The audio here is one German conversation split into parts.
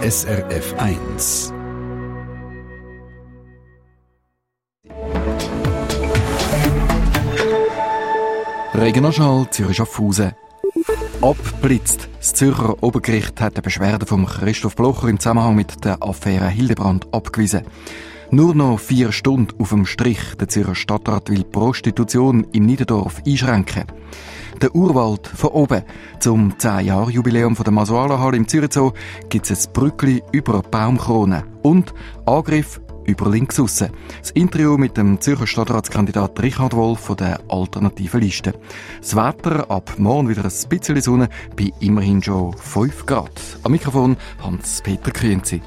SRF 1. Regionaljournal Zürich-Schaffhausen. Abblitzt. Das Zürcher Obergericht hat eine Beschwerde von Christoph Blocher im Zusammenhang mit der Affäre Hildebrand abgewiesen. Nur noch 4 Stunden auf dem Strich. Der Zürcher Stadtrat will Prostitution im Niederdorf einschränken. Der Urwald von oben. Zum 10-Jahr-Jubiläum der Masuala-Halle im Zürich Zoo gibt es ein Brückli über Baumkronen. Und Angriff über links aussen. Das Interview mit dem Zürcher Stadtratskandidat Richard Wolf von der alternativen Liste. Das Wetter ab morgen wieder ein bisschen Sonne bei immerhin schon 5 Grad. Am Mikrofon Hans-Peter Krienzi.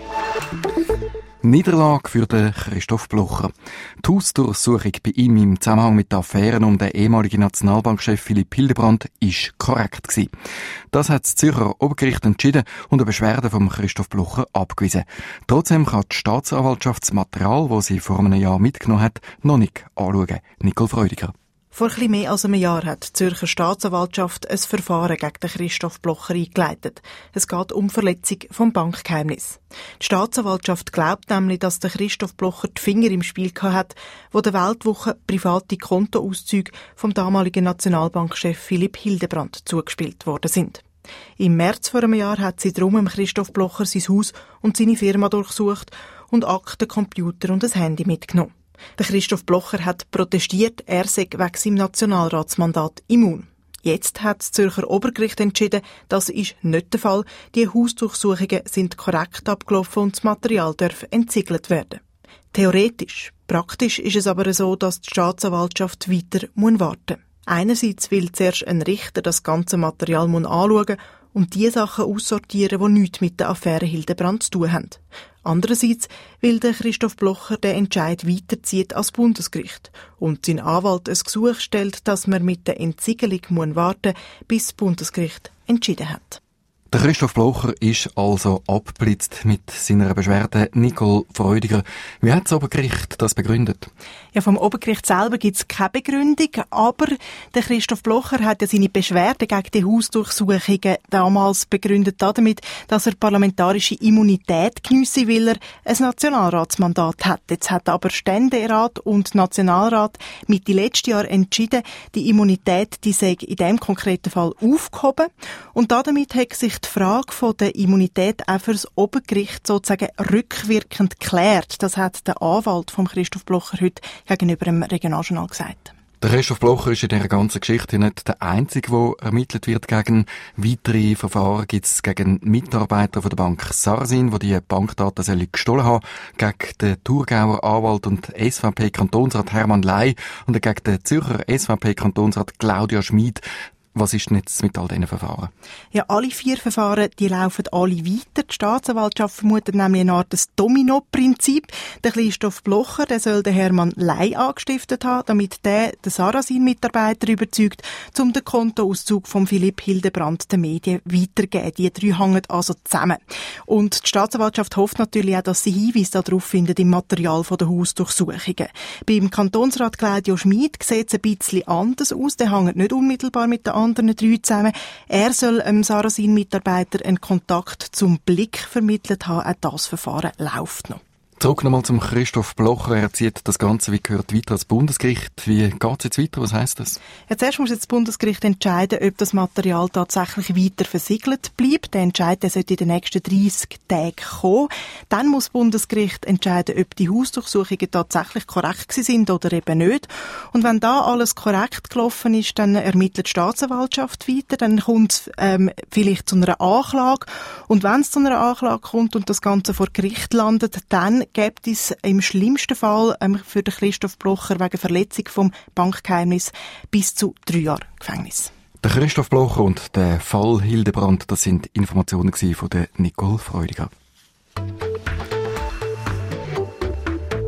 Niederlage für den Christoph Blocher. Die Hausdurchsuchung bei ihm im Zusammenhang mit den Affären um den ehemaligen Nationalbankchef Philipp Hildebrand ist korrekt gewesen. Das hat das Zürcher Obergericht entschieden und eine Beschwerde von Christoph Blocher abgewiesen. Trotzdem kann die Staatsanwaltschaft das Material, das sie vor einem Jahr mitgenommen hat, noch nicht anschauen. Nicole Freudiger. Vor etwas mehr als einem Jahr hat die Zürcher Staatsanwaltschaft ein Verfahren gegen den Christoph Blocher eingeleitet. Es geht um Verletzung vom Bankgeheimnis. Die Staatsanwaltschaft glaubt nämlich, dass der Christoph Blocher die Finger im Spiel hat, wo der Weltwoche private Kontoauszüge vom damaligen Nationalbankchef Philipp Hildebrand zugespielt worden sind. Im März vor einem Jahr hat sie darum Christoph Blocher sein Haus und seine Firma durchsucht und Akten, Computer und ein Handy mitgenommen. Der Christoph Blocher hat protestiert, er sei wegen seinem Nationalratsmandat immun. Jetzt hat das Zürcher Obergericht entschieden, das ist nicht der Fall. Die Hausdurchsuchungen sind korrekt abgelaufen und das Material darf entsiegelt werden. Theoretisch. Praktisch ist es aber so, dass die Staatsanwaltschaft weiter warten muss. Einerseits will zuerst ein Richter das ganze Material anschauen und die Sachen aussortieren, die nichts mit der Affäre Hildebrand zu tun haben. Andererseits will der Christoph Blocher den Entscheid weiterzieht als Bundesgericht und sein Anwalt ein Gesuch stellt, dass man mit der Entsiegelung warten muss, bis das Bundesgericht entschieden hat. Der Christoph Blocher ist also abgeblitzt mit seiner Beschwerde. Nicole Freudiger, wie hat das Obergericht das begründet? Ja, vom Obergericht selber gibt es keine Begründung, aber der Christoph Blocher hat ja seine Beschwerde gegen die Hausdurchsuchungen damals begründet damit, dass er parlamentarische Immunität geniesse, weil er ein Nationalratsmandat hat. Jetzt hat aber Ständerat und Nationalrat Mitte letzten Jahr entschieden, die Immunität, die sei in diesem konkreten Fall aufgehoben und damit hat sich die Frage von der Immunität auch für das Obergericht sozusagen rückwirkend geklärt. Das hat der Anwalt von Christoph Blocher heute gegenüber dem Regionaljournal gesagt. Der Christoph Blocher ist in dieser ganzen Geschichte nicht der Einzige, der ermittelt wird gegen weitere Verfahren. Gibt es gegen Mitarbeiter von der Bank Sarasin, die Bankdaten gestohlen haben, gegen den Thurgauer Anwalt und SVP-Kantonsrat Hermann Ley und gegen den Zürcher SVP-Kantonsrat Claudia Schmid. Was ist denn jetzt mit all diesen Verfahren? Ja, alle 4 Verfahren, die laufen alle weiter. Die Staatsanwaltschaft vermutet nämlich eine Art Domino-Prinzip. Der Christoph Blocher, der soll den Hermann Ley angestiftet haben, damit der den Sarasin-Mitarbeiter überzeugt, um den Kontoauszug von Philipp Hildebrand den Medien weiterzugeben. Die 3 hängen also zusammen. Und die Staatsanwaltschaft hofft natürlich auch, dass sie Hinweise darauf findet im Material der Hausdurchsuchungen. Beim Kantonsrat Claudio Schmid sieht es ein bisschen anders aus. Der hängt nicht unmittelbar mit den anderen 3 zusammen. Er soll einem Sarasin-Mitarbeiter einen Kontakt zum Blick vermittelt haben. Auch das Verfahren läuft noch. Zurück nochmal zum Christoph Blocher. Er zieht das Ganze, wie gehört, weiter ans Bundesgericht. Wie geht es jetzt weiter? Was heisst das? Ja, zuerst muss jetzt das Bundesgericht entscheiden, ob das Material tatsächlich weiter versiegelt bleibt. Der Entscheid sollte in den nächsten 30 Tagen kommen. Dann muss das Bundesgericht entscheiden, ob die Hausdurchsuchungen tatsächlich korrekt sind oder eben nicht. Und wenn da alles korrekt gelaufen ist, dann ermittelt die Staatsanwaltschaft weiter. Dann kommt es vielleicht zu einer Anklage. Und wenn es zu einer Anklage kommt und das Ganze vor Gericht landet, dann gibt es im schlimmsten Fall für den Christoph Blocher wegen Verletzung vom Bankgeheimnis bis zu 3 Jahre Gefängnis. Der Christoph Blocher und der Fall Hildebrand, das sind Informationen von der Nicole Freudiger.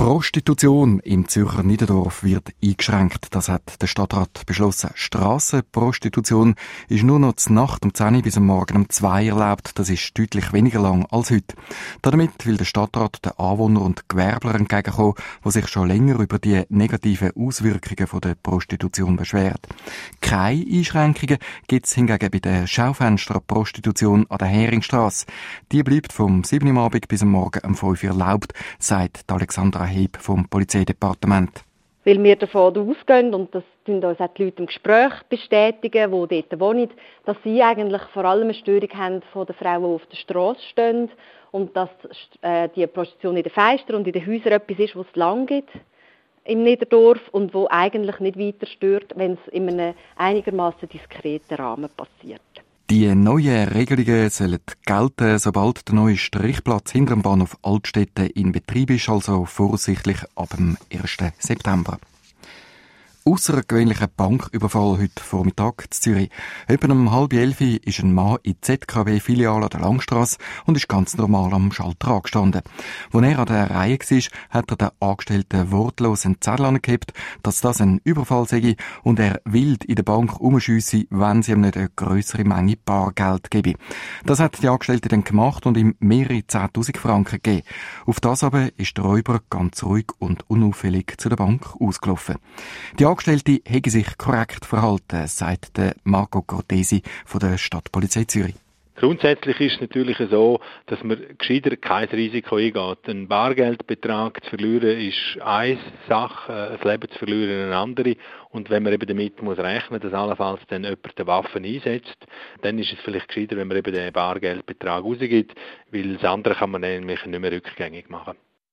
Prostitution im Zürcher Niederdorf wird eingeschränkt. Das hat der Stadtrat beschlossen. Strassenprostitution ist nur noch zur Nacht um 10 Uhr bis am Morgen um 2 Uhr erlaubt. Das ist deutlich weniger lang als heute. Damit will der Stadtrat den Anwohnern und Gewerblern entgegenkommen, die sich schon länger über die negativen Auswirkungen von der Prostitution beschweren. Keine Einschränkungen gibt es hingegen bei der Schaufensterprostitution an der Heringstrasse. Die bleibt vom 7 Uhr am Abend bis am Morgen um 5 Uhr erlaubt, sagt Alexandra Heb vom Polizeidepartement. Weil wir davon ausgehen, und das sind uns auch die Leute im Gespräch bestätigen, die dort wohnen, dass sie eigentlich vor allem eine Störung haben von den Frauen, die auf der Strasse stehen, und dass die Prostitution in den Fenstern und in den Häusern etwas ist, was es lang gibt im Niederdorf und wo eigentlich nicht weiter stört, wenn es in einem einigermaßen diskreten Rahmen passiert. Die neuen Regelungen sollen gelten, sobald der neue Strichplatz hinter dem Bahnhof Altstädte in Betrieb ist, also voraussichtlich ab dem 1. September. Aussergewöhnlicher Banküberfall heute Vormittag in Zürich. Etwa um 10:30 ist ein Mann in die ZKW-Filiale an der Langstrasse und ist ganz normal am Schalter angestanden. Als er an der Reihe war, hat er den Angestellten wortlos einen Zettel angehebt, dass das ein Überfall sei und er wild in der Bank umschiesse, wenn sie ihm nicht eine grössere Menge Bargeld gebe. Das hat die Angestellte dann gemacht und ihm mehrere 10'000 Franken gegeben. Auf das aber ist der Räuber ganz ruhig und unauffällig zu der Bank ausgelaufen. Die Angestellte hätte sich korrekt verhalten, sagt Marco Cortesi von der Stadtpolizei Zürich. Grundsätzlich ist es natürlich so, dass man gescheiter kein Risiko eingeht. Ein Bargeldbetrag zu verlieren ist eine Sache, das Leben zu verlieren eine andere. Und wenn man eben damit muss rechnen, dass allenfalls dann jemand die Waffen einsetzt, dann ist es vielleicht gescheiter, wenn man eben den Bargeldbetrag rausgibt, weil das andere kann man nämlich nicht mehr rückgängig machen.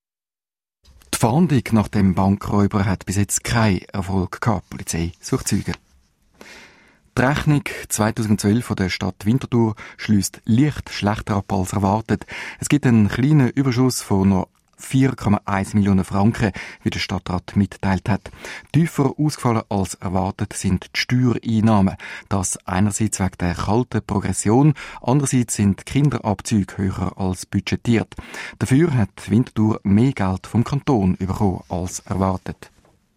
Die Fahndung nach dem Bankräuber hat bis jetzt keinen Erfolg gehabt. Die Polizei sucht Zeugen. Die Rechnung 2012 von der Stadt Winterthur schliesst leicht schlechter ab als erwartet. Es gibt einen kleinen Überschuss von noch 4,1 Millionen Franken, wie der Stadtrat mitteilt hat. Tiefer ausgefallen als erwartet sind die Steuereinnahmen. Das einerseits wegen der kalten Progression, andererseits sind die Kinderabzüge höher als budgetiert. Dafür hat Winterthur mehr Geld vom Kanton bekommen als erwartet.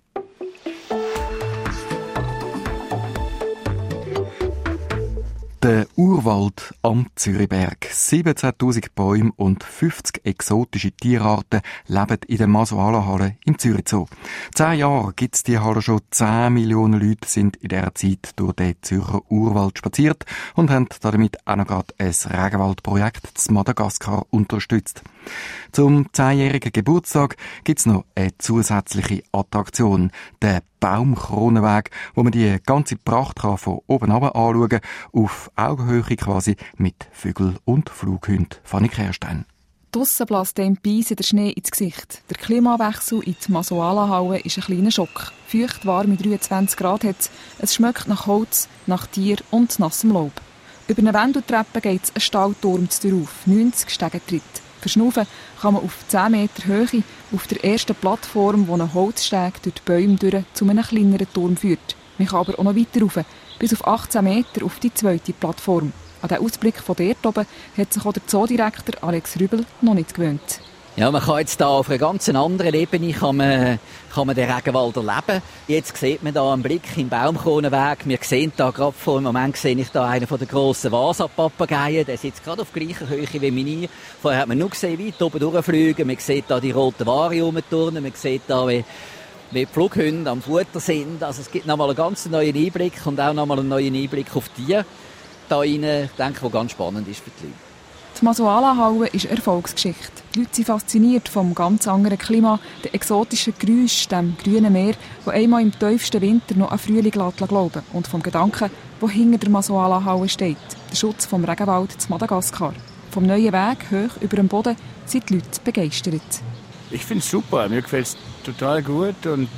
Der Urwald am Zürichberg. 17'000 Bäume und 50 exotische Tierarten leben in der Masuala-Halle im Zürich Zoo. 10 Jahre gibt es die Halle schon. 10 Millionen Leute sind in dieser Zeit durch den Zürcher Urwald spaziert und haben damit auch noch gerade ein Regenwaldprojekt zu Madagaskar unterstützt. Zum 10-jährigen Geburtstag gibt es noch eine zusätzliche Attraktion, den Baumkronenweg, wo man die ganze Pracht kann von oben herab anschauen kann, auf Augenhöhe quasi mit Vögeln und Flughunden. Fanny Kerstein. Draussen bläst dem Beis der Schnee ins Gesicht. Der Klimawechsel in die Masuala-Halle ist ein kleiner Schock. Feucht warm mit 23 Grad hat es. Es schmeckt nach Holz, nach Tier und nassem Laub. Über eine Wendeltreppe geht es einen Stahlturm zu dir auf, 90 Stegentritt. Verschnaufen kann man auf 10 Meter Höhe auf der ersten Plattform, wo ein Holzsteg durch die Bäume durch zu einem kleineren Turm führt. Man kann aber auch noch weiter rauf, bis auf 18 Meter auf die zweite Plattform. An den Ausblick von dort oben hat sich auch der Zoodirektor Alex Rübel noch nicht gewöhnt. Ja, man kann jetzt da auf einer ganz anderen Ebene kann man den Regenwald erleben. Jetzt sieht man da einen Blick im Baumkronenweg. Wir sehen da gerade im Moment sehe ich da einen von den grossen Vasa-Papageien. Der sitzt gerade auf gleicher Höhe wie meine. Vorher hat man nur gesehen, weit oben durchfliegen. Man sieht da die roten Ware rumturnen. Man sieht da, wie die Flughunde am Futter sind. Also es gibt nochmal einen ganz neuen Einblick und auch nochmal einen neuen Einblick auf die da rein. Ich denke, was ganz spannend ist für die Leute. Die Masuala-Halle ist eine Erfolgsgeschichte. Die Leute sind fasziniert vom ganz anderen Klima, den exotischen Geräuschen, dem grünen Meer, das einmal im tiefsten Winter noch an Frühling glauben und vom Gedanken, der hinter der Masuala-Halle steht, der Schutz vom Regenwald zu Madagaskar. Vom neuen Weg hoch über dem Boden sind die Leute begeistert. Ich finde es super, mir gefällt es total gut und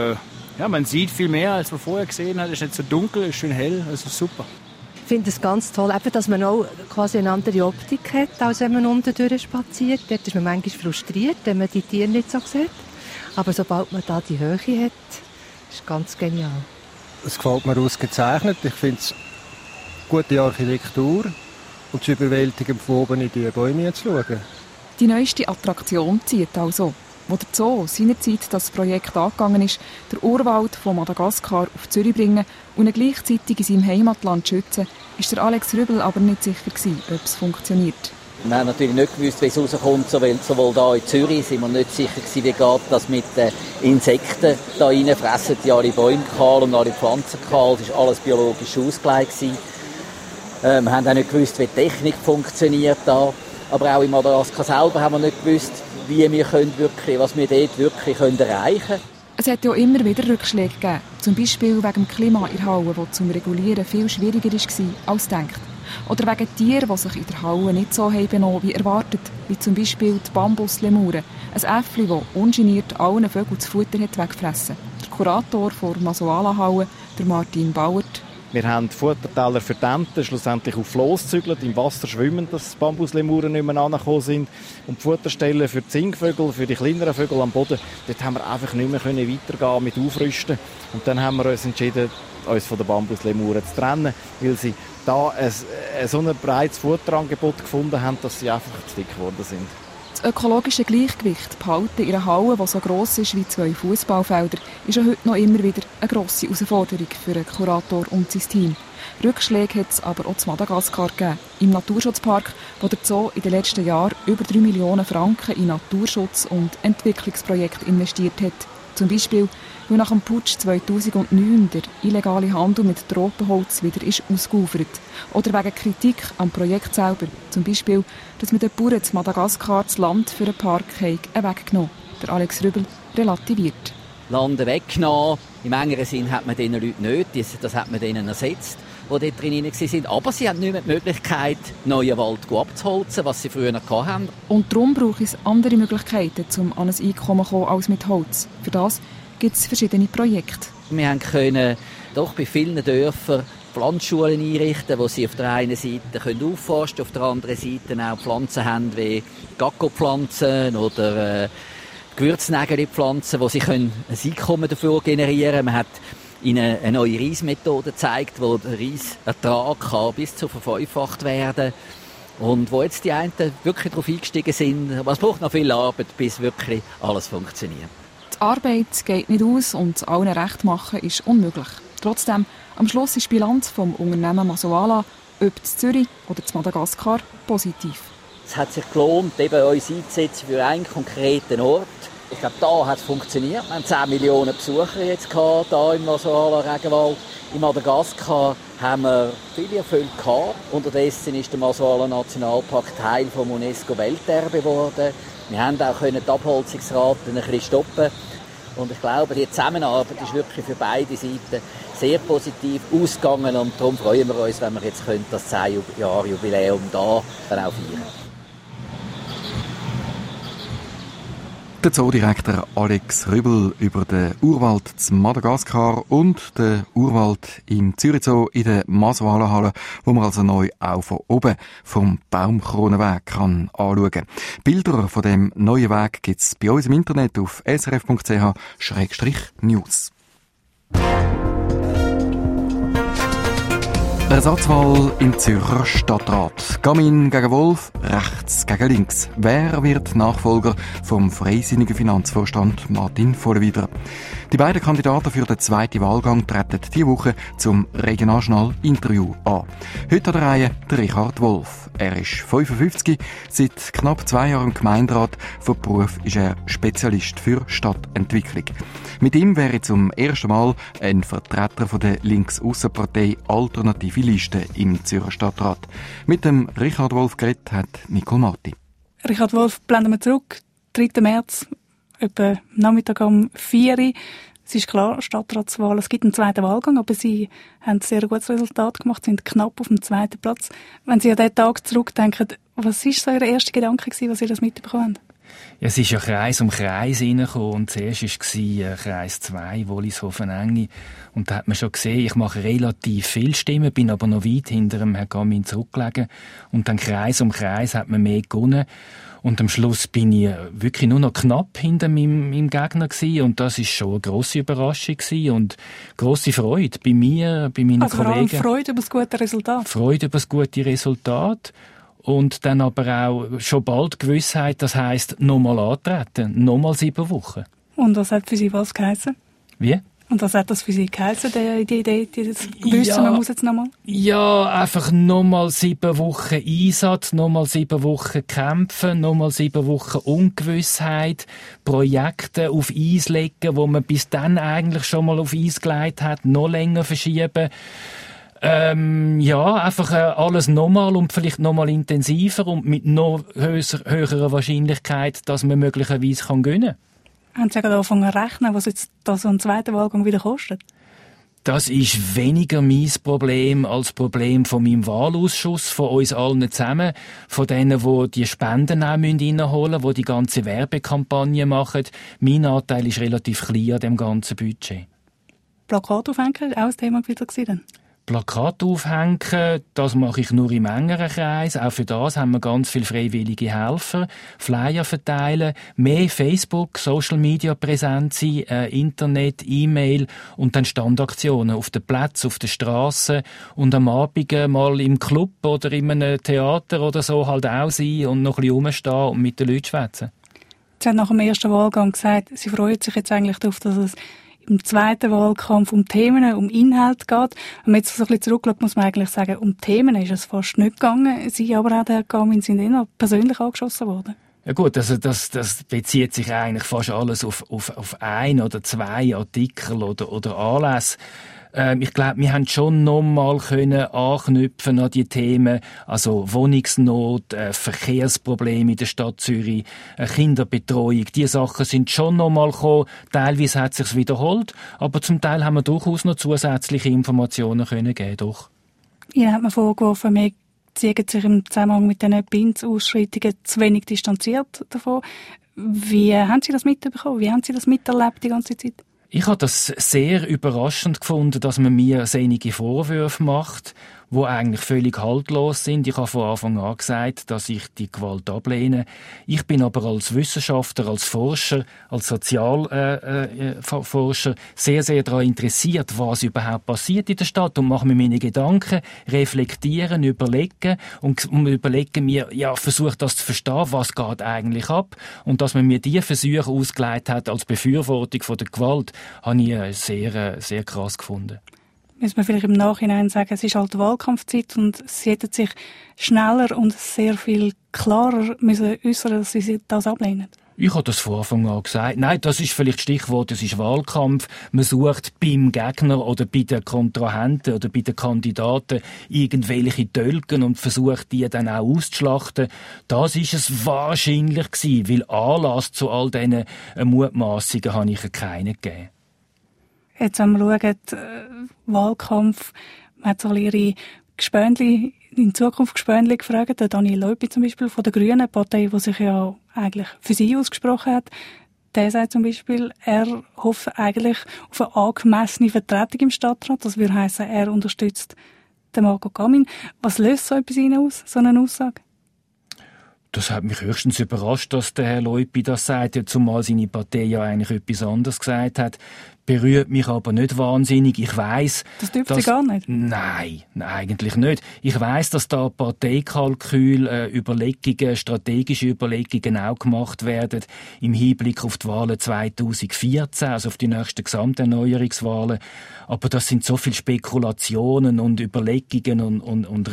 man sieht viel mehr, als man vorher gesehen hat. Es ist nicht so dunkel, es ist schön hell, also super. Ich finde es ganz toll, dass man auch quasi eine andere Optik hat, als wenn man unten durch spaziert. Dort ist man manchmal frustriert, wenn man die Tiere nicht so sieht. Aber sobald man da die Höhe hat, ist es ganz genial. Es gefällt mir ausgezeichnet. Ich finde es gute Architektur und es überwältigend, von oben in die Bäume zu schauen. Die neueste Attraktion zieht also. Wo der Zoo seinerzeit das Projekt angegangen ist, der Urwald von Madagaskar auf Zürich bringen und ihn gleichzeitig in seinem Heimatland schützen, ist der Alex Rübel aber nicht sicher gewesen, ob es funktioniert. Wir haben natürlich nicht gewusst, wie es rauskommt. Sowohl hier in Zürich sind wir nicht sicher gewesen, wie geht das mit den Insekten da rein. Fressen die alle Bäume kahl und alle Pflanzen kahl. Es war alles biologisch ausgelegt. Wir haben auch nicht gewusst, wie die Technik funktioniert da. Aber auch in Madagaskar selber haben wir nicht gewusst, wie wir was wir dort wirklich erreichen können. Es hat ja immer wieder Rückschläge gegeben. Zum Beispiel wegen dem Klima in der Halle, das zum Regulieren viel schwieriger war als gedacht. Oder wegen Tieren, die sich in der Halle nicht so benommen wie erwartet, wie zum Beispiel die Bambuslemuren, ein Äffli, das ungeniert allen Vögeln das Futter hat wegfressen. Der Kurator der Masoala-Halle, der Martin Bauert. Wir haben die Futterteller für die Enten schlussendlich auf Floss gezügelt, im Wasser schwimmen, dass die Bambuslemuren nicht mehr angekommen sind. Und die Futterstellen für die Singvögel, für die kleineren Vögel am Boden, dort haben wir einfach nicht mehr weitergehen mit Aufrüsten. Und dann haben wir uns entschieden, uns von den Bambuslemuren zu trennen, weil sie da so ein breites Futterangebot gefunden haben, dass sie einfach zu dick geworden sind. Das ökologische Gleichgewicht behalten in einer Halle, die so gross ist wie 2 Fußballfelder, ist ja heute noch immer wieder eine grosse Herausforderung für den Kurator und sein Team. Rückschläge hat es aber auch zu Madagaskar gegeben. Im Naturschutzpark, wo der Zoo in den letzten Jahren über 3 Millionen Franken in Naturschutz- und Entwicklungsprojekte investiert hat. Zum Beispiel, weil nach dem Putsch 2009 der illegale Handel mit Tropenholz wieder ist ausgeufert. Oder wegen Kritik am Projekt selber. Zum Beispiel, dass mit den Bauern zu Madagaskar das Land für einen Park weggenommen. Der Alex Rübel relativiert. Lande weggenommen. Im engeren Sinn hat man diesen Leuten nicht. Das hat man denen ersetzt, die dort drin waren. Aber sie haben nicht mehr die Möglichkeit, neuen Wald abzuholzen, was sie früher hatten. Und darum braucht es andere Möglichkeiten, um an ein Einkommen zu kommen als mit Holz. Für das gibt es verschiedene Projekte. Wir können doch bei vielen Dörfern Pflanzschulen einrichten, wo sie auf der einen Seite aufforsten können, auf der anderen Seite auch Pflanzen haben wie Gacko-Pflanzen oder Gewürznägeli-Pflanzen, wo sie ein Einkommen dafür generieren können. Man hat ihnen eine neue Reismethode gezeigt, wo der Reisertrag bis zu verfünffacht werden kann. Und wo jetzt die einen wirklich darauf eingestiegen sind, aber es braucht noch viel Arbeit, bis wirklich alles funktioniert. Die Arbeit geht nicht aus und allen recht machen ist unmöglich. Trotzdem, am Schluss ist die Bilanz vom Unternehmen Masoala, ob in Zürich oder in Madagaskar, positiv. Es hat sich gelohnt, eben uns einzusetzen für einen konkreten Ort. Ich glaube, da hat es funktioniert. Wir haben 10 Millionen Besucher jetzt gehabt, hier im Masoala-Regenwald. In Madagaskar haben wir viele Erfolge gehabt. Unterdessen ist der Masoala-Nationalpark Teil vom UNESCO-Welterbe geworden. Wir haben auch die Abholzungsraten ein bisschen stoppen. Und ich glaube, die Zusammenarbeit ist wirklich für beide Seiten sehr positiv ausgegangen. Und darum freuen wir uns, wenn wir jetzt das 10-Jahr-Jubiläum hier dann auch feiern. Der Zoodirektor Alex Rübel über den Urwald zu Madagaskar und den Urwald im Zürich Zoo in der Masoala-Halle, wo man also neu auch von oben vom Baumkronenweg kann anschauen kann. Bilder von dem neuen Weg gibt es bei uns im Internet auf srf.ch/news. Ersatzwahl im Zürcher Stadtrat. Gamin gegen Wolf, rechts gegen links. Wer wird Nachfolger vom freisinnigen Finanzvorstand Martin Vollenwider? Die beiden Kandidaten für den zweiten Wahlgang treten diese Woche zum Regionaljournal-Interview an. Heute an der Reihe der Richard Wolf. Er ist 55, seit knapp 2 Jahren im Gemeinderat. Von Beruf ist er Spezialist für Stadtentwicklung. Mit ihm wäre zum ersten Mal ein Vertreter von der Links-Aussenpartei Alternative Liste im Zürcher Stadtrat. Mit dem Richard Wolf geredet hat Nicole Marti. Richard Wolf, blenden wir zurück. 3. März, etwa Nachmittag um 4 Uhr. Es ist klar, Stadtratswahl. Es gibt einen zweiten Wahlgang, aber Sie haben ein sehr gutes Resultat gemacht, sind knapp auf dem 2. Platz. Wenn Sie an diesen Tag zurückdenken, was war so Ihr erster Gedanke, als Sie das mitbekommen haben? Ja, es ist ja Kreis um Kreis reingekommen und zuerst war Kreis 2, Wollishofen-Engi. Und da hat man schon gesehen, ich mache relativ viele Stimmen, bin aber noch weit hinter dem Herrn Gamin zurückgelegen. Und dann Kreis um Kreis hat man mehr gewonnen. Und am Schluss bin ich wirklich nur noch knapp hinter meinem Gegner gewesen. Und das ist schon eine grosse Überraschung gewesen und grosse Freude bei mir, bei meinen Kollegen. Also vor allem Freude über das gute Resultat? Freude über das gute Resultat. und dann aber auch schon bald Gewissheit, das heisst, nochmal antreten, nochmal 7 Wochen. Und was hat für Sie was geheissen? Wie? Und was hat das für Sie geheissen, die Idee, das Gewissen, man muss jetzt nochmal? Ja, einfach nochmal 7 Wochen Einsatz, nochmal 7 Wochen kämpfen, nochmal 7 Wochen Ungewissheit, Projekte auf Eis legen, wo man bis dann eigentlich schon mal auf Eis gelegt hat, noch länger verschieben. Ja, einfach alles nochmal und vielleicht nochmal intensiver und mit noch höherer Wahrscheinlichkeit, dass man möglicherweise gewinnen kann. Haben Sie gerade angefangen zu rechnen, was jetzt da so ein zweiter Wahlgang wieder kostet? Das ist weniger mein Problem als Problem von meinem Wahlausschuss, von uns allen zusammen, von denen, die Spenden auch reinholen müssen, die die ganze Werbekampagne machen. Mein Anteil ist relativ klein an dem ganzen Budget. Plakat aufhängen, auch ein Thema wieder gewesen? Plakat aufhängen, das mache ich nur im engeren Kreis. Auch für das haben wir ganz viele freiwillige Helfer. Flyer verteilen, mehr Facebook, Social Media Präsenz sein, Internet, E-Mail und dann Standaktionen auf den Plätzen, auf den Strassen und am Abend mal im Club oder in einem Theater oder so halt auch sein und noch ein bisschen rumstehen und mit den Leuten schwätzen. Sie haben nach dem ersten Wahlgang gesagt, Sie freuen sich jetzt eigentlich darauf, dass es im zweiten Wahlkampf um Themen, um Inhalt geht. Wenn man jetzt so ein bisschen zurückschaut, muss man eigentlich sagen, um Themen ist es fast nicht gegangen. Sie aber auch, Herr Gamin, sind immer persönlich angeschossen worden. Ja gut, also das bezieht sich eigentlich fast alles auf 1 oder 2 Artikel oder Anlässe. Ich glaube, wir haben schon nochmal anknüpfen an die Themen, also Wohnungsnot, Verkehrsprobleme in der Stadt Zürich, Kinderbetreuung. Die Sachen sind schon nochmal gekommen. Teilweise hat es sich wiederholt, aber zum Teil haben wir durchaus noch zusätzliche Informationen geben, doch. Ihnen hat man vorgeworfen, wir ziehen sich im Zusammenhang mit diesen Binz-Ausschreitungen zu wenig distanziert davon. Wie haben Sie das mitbekommen? Wie haben Sie das miterlebt die ganze Zeit? Ich habe das sehr überraschend gefunden, dass man mir einige Vorwürfe macht, die eigentlich völlig haltlos sind. Ich habe von Anfang an gesagt, dass ich die Gewalt ablehne. Ich bin aber als Wissenschaftler, als Forscher, als Sozialforscher sehr, sehr daran interessiert, was überhaupt passiert in der Stadt und mache mir meine Gedanken, reflektieren, überlegen und überlegen mir, versuche das zu verstehen, was geht eigentlich ab. Und dass man mir diese Versuche ausgelegt hat als Befürwortung von der Gewalt, habe ich sehr, sehr krass gefunden. Müssen wir vielleicht im Nachhinein sagen, es ist halt Wahlkampfzeit und sie hätten sich schneller und sehr viel klarer müssen äußern, dass sie das ablehnen. Ich habe das von Anfang an gesagt. Nein, das ist vielleicht Stichwort, es ist Wahlkampf. Man sucht beim Gegner oder bei den Kontrahenten oder bei den Kandidaten irgendwelche Tölken und versucht, die dann auch auszuschlachten. Das ist es wahrscheinlich gewesen, weil Anlass zu all diesen Mutmaßungen habe ich keinen gegeben. Jetzt, wenn wir schauen, Wahlkampf, man hat so ihre Gespöndli, in Zukunft Gespöndli gefragt, der Daniel Leupi zum Beispiel von der Grünen Partei, die sich ja eigentlich für sie ausgesprochen hat. Der sagt zum Beispiel, er hofft eigentlich auf eine angemessene Vertretung im Stadtrat. Das würde heissen, er unterstützt den Marco Gamin. Was löst so etwas Ihnen aus, so eine Aussage? Das hat mich höchstens überrascht, dass der Herr Leupi das sagt, zumal seine Partei ja eigentlich etwas anderes gesagt hat. Berührt mich aber nicht wahnsinnig. Ich weiss, das dürfte Sie gar nicht? Nein, eigentlich nicht. Ich weiss, dass da Parteikalkül, Überlegungen, strategische Überlegungen auch gemacht werden im Hinblick auf die Wahlen 2014, also auf die nächsten Gesamterneuerungswahlen. Aber das sind so viele Spekulationen und Überlegungen und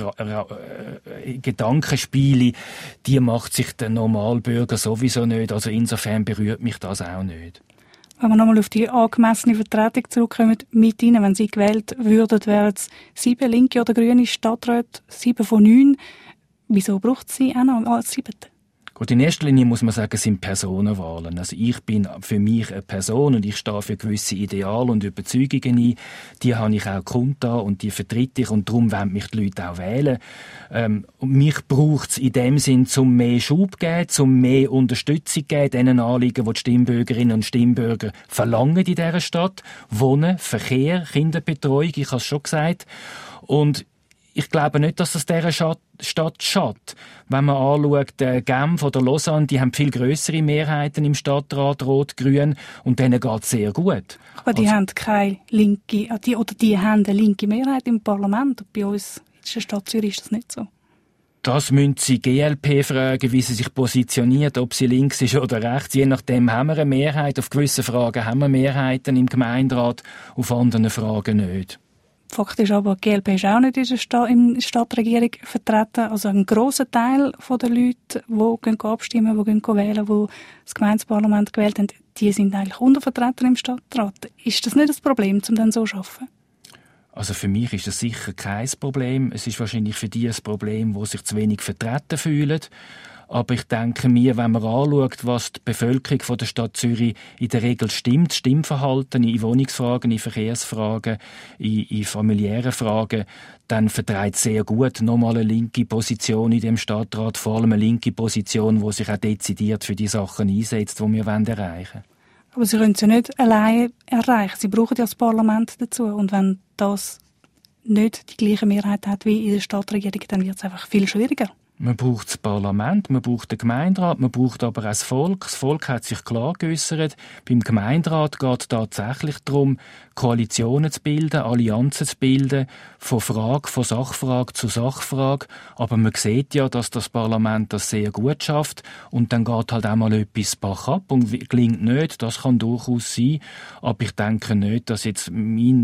Gedankenspiele, die macht sich der Normalbürger sowieso nicht. Also insofern berührt mich das auch nicht. Wenn wir nochmal auf die angemessene Vertretung zurückkommen, mit Ihnen, wenn Sie gewählt würden, wären es 7 linke oder grüne Stadträte, 7 von 9. Wieso braucht es Sie auch noch als 7.? Gut, in erster Linie muss man sagen, es sind Personenwahlen. Also ich bin für mich eine Person und ich stehe für gewisse Ideale und Überzeugungen ein. Die habe ich auch kundgetan und die vertrete ich und darum wollen mich die Leute auch wählen. Und mich braucht es in dem Sinn, zum mehr Schub geben, zum mehr Unterstützung geben, diesen Anliegen, die Stimmbürgerinnen und Stimmbürger verlangen in dieser Stadt. Wohnen, Verkehr, Kinderbetreuung, ich habe es schon gesagt. Und ich glaube nicht, dass das dieser Stadt schadet. Wenn man anschaut, Genf oder Lausanne, die haben viel grössere Mehrheiten im Stadtrat, Rot-Grün, und denen geht es sehr gut. Aber die haben keine linke, die haben eine linke Mehrheit im Parlament. Bei uns in der Stadt Zürich ist das nicht so. Das müssen Sie GLP fragen, wie sie sich positioniert, ob sie links ist oder rechts. Je nachdem haben wir eine Mehrheit. Auf gewissen Fragen haben wir Mehrheiten im Gemeinderat, auf anderen Fragen nicht. Fakt ist aber, die GLP ist auch nicht in der Stadtregierung vertreten. Also ein grosser Teil der Leute, die abstimmen, die wählen, die das Gemeindeparlament gewählt haben, die sind eigentlich untervertreten im Stadtrat. Ist das nicht das Problem, um dann so zu arbeiten? Also für mich ist das sicher kein Problem. Es ist wahrscheinlich für die ein Problem, die sich zu wenig vertreten fühlen. Aber ich denke mir, wenn man anschaut, was die Bevölkerung von der Stadt Zürich in der Regel stimmt, Stimmverhalten in Wohnungsfragen, in Verkehrsfragen, in familiären Fragen, dann vertreibt sehr gut nochmal eine linke Position in dem Stadtrat, vor allem eine linke Position, die sich auch dezidiert für die Sachen einsetzt, die wir erreichen wollen. Aber Sie können es ja nicht allein erreichen. Sie brauchen ja das Parlament dazu. Und wenn das nicht die gleiche Mehrheit hat wie in der Stadtregierung, dann wird es einfach viel schwieriger. Man braucht das Parlament, man braucht den Gemeinderat, man braucht aber auch das Volk. Das Volk hat sich klar geäussert. Beim Gemeinderat geht es tatsächlich darum, Koalitionen zu bilden, Allianzen zu bilden, von Sachfrage zu Sachfrage. Aber man sieht ja, dass das Parlament das sehr gut schafft. Und dann geht halt auch mal etwas Bach ab und gelingt nicht. Das kann durchaus sein. Aber ich denke nicht, dass jetzt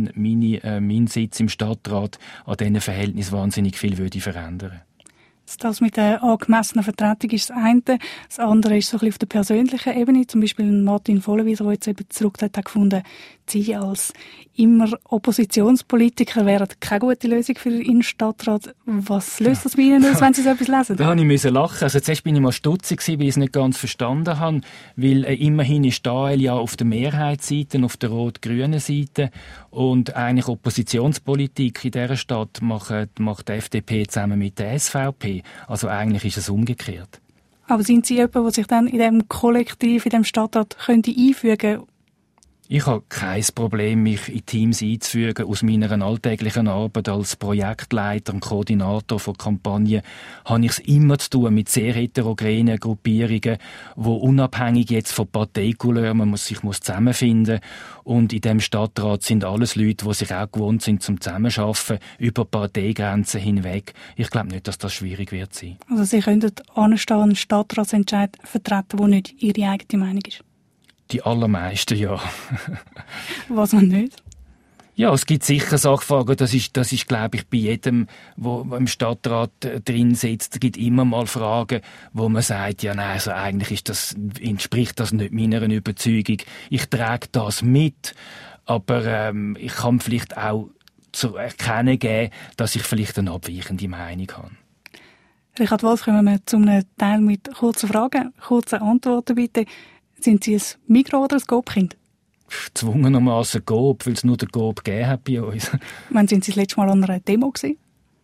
mein Sitz im Stadtrat an diesen Verhältnissen wahnsinnig viel verändern würde. Das mit der angemessenen Vertretung ist das eine. Das andere ist so ein bisschen auf der persönlichen Ebene. Zum Beispiel Martin Vollenwieser, der jetzt eben zurücktritt, hat gefunden, Sie als immer Oppositionspolitiker wären keine gute Lösung für den Innenstadtrat. Was löst das bei Ihnen aus, wenn Sie so etwas lesen? Da musste ich lachen. Also zuerst bin ich mal stutzig, weil ich es nicht ganz verstanden habe. Weil immerhin ist die AL ja auf der Mehrheitsseite, auf der rot-grünen Seite. Und eigentlich Oppositionspolitik in dieser Stadt macht die FDP zusammen mit der SVP. Also eigentlich ist es umgekehrt. Aber sind Sie jemand, der sich dann in diesem Kollektiv, in diesem Stadtrat einfügen könnte? Ich habe kein Problem, mich in Teams einzufügen. Aus meiner alltäglichen Arbeit als Projektleiter und Koordinator von Kampagnen habe ich es immer zu tun mit sehr heterogenen Gruppierungen, die unabhängig jetzt von Parteicouleur man sich zusammenfinden muss. Und in diesem Stadtrat sind alles Leute, die sich auch gewohnt sind zum Zusammenarbeiten über Parteigrenzen hinweg. Ich glaube nicht, dass das schwierig wird sein. Also Sie könnten anstehen, einen Stadtratsentscheid vertreten, der nicht Ihre eigene Meinung ist? Die allermeisten, ja. Was man nicht? Ja, es gibt sicher Sachfragen. Das ist, glaube ich, bei jedem, der im Stadtrat drin sitzt, gibt immer mal Fragen, wo man sagt, ja, nein, also eigentlich entspricht das nicht meiner Überzeugung. Ich trage das mit, aber ich kann vielleicht auch zu erkennen geben, dass ich vielleicht eine abweichende Meinung habe. Richard Wolf, kommen wir zu einem Teil mit kurzen Fragen, kurzen Antworten bitte. Sind Sie ein Migros- oder ein Coop-Kind? Zwungenermassen Coop, weil es nur den Coop gegeben hat bei uns. Wann sind Sie das letzte Mal an einer Demo gewesen?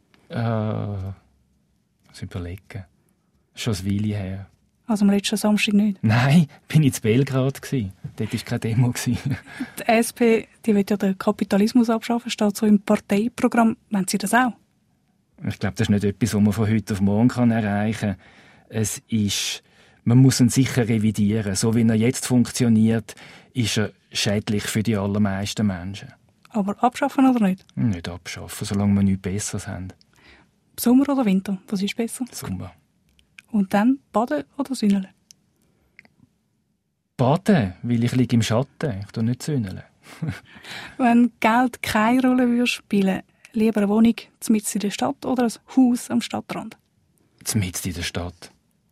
Muss überlegen. Schon eine Weile her. Also am letzten Samstag nicht? Nein, bin ich in Belgrad gewesen. Dort war keine Demo. Die SP, die will ja den Kapitalismus abschaffen, steht so im Parteiprogramm. Wollen Sie das auch? Ich glaube, das ist nicht etwas, was man von heute auf morgen erreichen kann. Man muss ihn sicher revidieren. So wie er jetzt funktioniert, ist er schädlich für die allermeisten Menschen. Aber abschaffen oder nicht? Nicht abschaffen, solange wir nichts Besseres haben. Sommer oder Winter? Was ist besser? Sommer. Und dann baden oder sünneln? Baden, weil ich liege im Schatten. Ich tue nicht sünneln. Wenn Geld keine Rolle würde spielen, lieber eine Wohnung mitten in der Stadt oder ein Haus am Stadtrand? Mitten in der Stadt.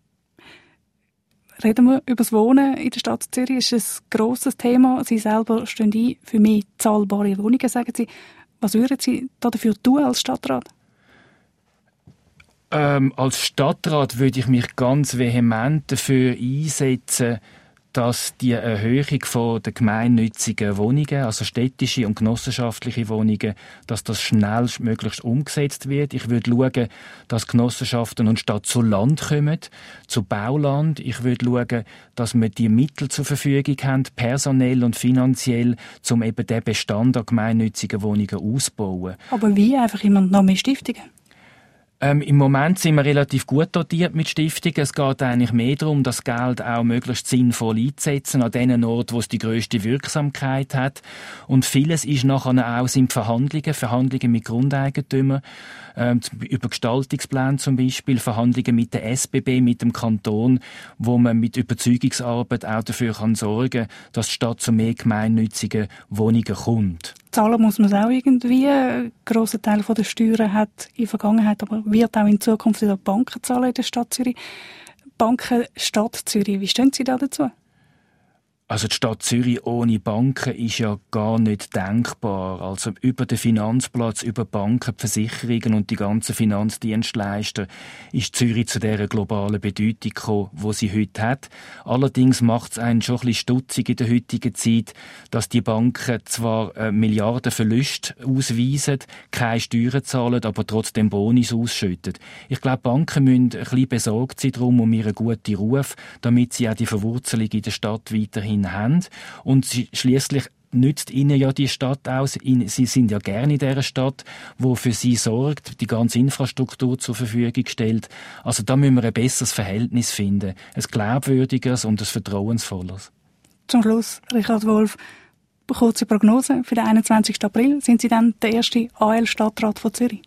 Reden wir über das Wohnen in der Stadt Zürich. Das ist ein grosses Thema. Sie selber stehen ein für mehr zahlbare Wohnungen, sagen Sie. Was würden Sie dafür tun als Stadtrat? Als Stadtrat würde ich mich ganz vehement dafür einsetzen, dass die Erhöhung der gemeinnützigen Wohnungen, also städtische und genossenschaftliche Wohnungen, dass das schnellstmöglichst umgesetzt wird. Ich würde schauen, dass Genossenschaften und Stadt zu Land kommen, zu Bauland. Ich würde schauen, dass wir die Mittel zur Verfügung haben, personell und finanziell, um eben den Bestand an gemeinnützigen Wohnungen auszubauen. Aber wie? Einfach immer noch mehr Stiftungen? Im Moment sind wir relativ gut dotiert mit Stiftungen. Es geht eigentlich mehr darum, das Geld auch möglichst sinnvoll einzusetzen, an den Orten, wo es die grösste Wirksamkeit hat. Und vieles ist nachher auch sind Verhandlungen mit Grundeigentümern, über Gestaltungspläne zum Beispiel, Verhandlungen mit der SBB, mit dem Kanton, wo man mit Überzeugungsarbeit auch dafür sorgen kann, dass die Stadt zu mehr gemeinnützigen Wohnungen kommt. Zahlen muss man es auch irgendwie. Ein grosser Teil der Steuern hat in der Vergangenheit, aber wird auch in Zukunft wieder Banken zahlen in der Stadt Zürich. Banken Stadt Zürich, wie stehen Sie da dazu? Also die Stadt Zürich ohne Banken ist ja gar nicht denkbar. Also über den Finanzplatz, über Banken, Versicherungen und die ganzen Finanzdienstleister ist Zürich zu dieser globalen Bedeutung gekommen, die sie heute hat. Allerdings macht es einen schon ein bisschen stutzig in der heutigen Zeit, dass die Banken zwar Milliarden Verluste ausweisen, keine Steuern zahlen, aber trotzdem Bonis ausschütten. Ich glaube, Banken müssen ein bisschen besorgt sein darum, um ihren guten Ruf, damit sie auch die Verwurzelung in der Stadt weiterhin haben. Und schliesslich nützt ihnen ja die Stadt aus. Sie sind ja gerne in dieser Stadt, die für sie sorgt, die ganze Infrastruktur zur Verfügung stellt. Also da müssen wir ein besseres Verhältnis finden. Ein glaubwürdigeres und ein vertrauensvolles. Zum Schluss, Richard Wolf, kurze Prognose für den 21. April. Sind Sie dann der erste AL-Stadtrat von Zürich?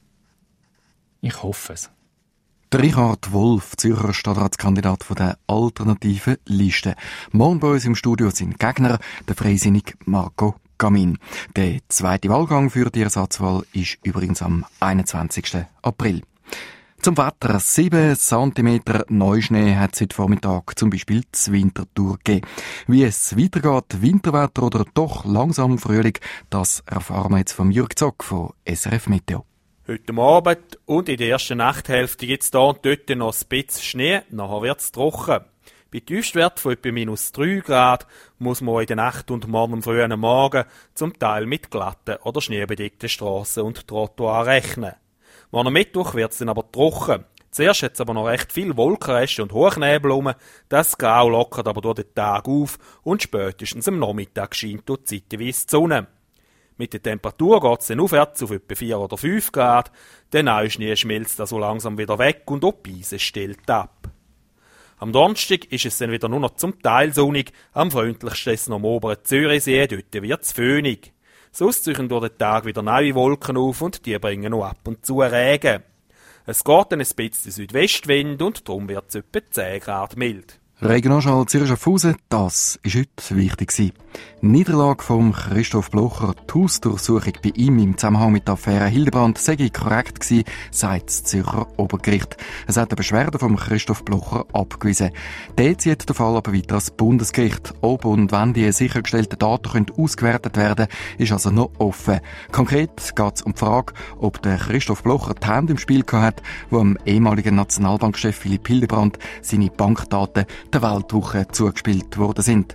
Ich hoffe es. Der Richard Wolf, Zürcher Stadtratskandidat von der alternativen Liste. Morgen bei uns im Studio sind Gegner, der freisinnige Marco Gamin. Der zweite Wahlgang für die Ersatzwahl ist übrigens am 21. April. Zum Wetter. 7 cm Neuschnee hat es heute Vormittag zum Beispiel zur Wintertour gegeben. Wie es weitergeht, Winterwetter oder doch langsam Frühling, das erfahren wir jetzt vom Jürg Zock von SRF Meteo. Heute Abend und in der ersten Nachthälfte gibt es hier und dort noch ein bisschen Schnee, nachher wird es trocken. Bei Tiefstwerten von etwa -3 Grad muss man in der Nacht und morgen am frühen Morgen zum Teil mit glatten oder schneebedeckten Strassen und Trottoirs rechnen. Morgen Mittwoch wird es dann aber trocken. Zuerst hat es aber noch recht viel Wolkenreste und Hochnebel rum. Das Grau lockert aber durch den Tag auf und spätestens am Nachmittag scheint dort zeitweise die Sonne. Mit der Temperatur geht es dann aufwärts auf etwa 4 oder 5 Grad. Der Neuschnee schmilzt also langsam wieder weg und auch die Eise stellt ab. Am Donnerstag ist es dann wieder nur noch zum Teil sonnig. Am freundlichsten ist es noch am oberen Zürichsee, dort wird es föhnig. Sonst ziehen durch den Tag wieder neue Wolken auf und die bringen noch ab und zu Regen. Es geht dann ein bisschen Südwestwind und darum wird es etwa 10 Grad mild. Regionalschau Zürich Schaffhausen, das war heute wichtig. Niederlage von Christoph Blocher, die Hausdurchsuchung bei ihm im Zusammenhang mit der Affäre Hildebrand sei korrekt gewesen, sagt das Zürcher Obergericht. Es hat eine Beschwerde von Christoph Blocher abgewiesen. Der zieht den Fall aber weiter ans Bundesgericht. Ob und wann die sichergestellten Daten ausgewertet werden können, ist also noch offen. Konkret geht es um die Frage, ob der Christoph Blocher die Hände im Spiel hatte, wo dem ehemaligen Nationalbankchef Philipp Hildebrand seine Bankdaten der Weltwoche zugespielt worden sind.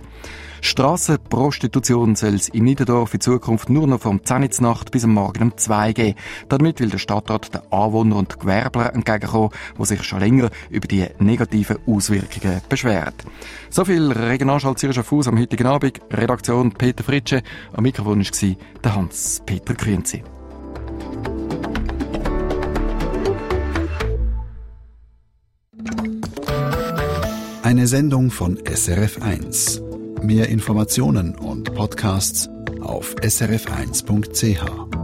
Strassenprostitution soll es in Niederdorf in Zukunft nur noch vom 10 Uhr Nacht bis am Morgen um 2 gehen. Damit will der Stadtrat den Anwohnern und Gewerblern entgegenkommen, die sich schon länger über die negativen Auswirkungen beschweren. So viel Regionalschau Zürich Schaffhausen am heutigen Abend. Redaktion Peter Fritsche. Am Mikrofon war der Hans-Peter Grünzi. Eine Sendung von SRF1. Mehr Informationen und Podcasts auf srf1.ch.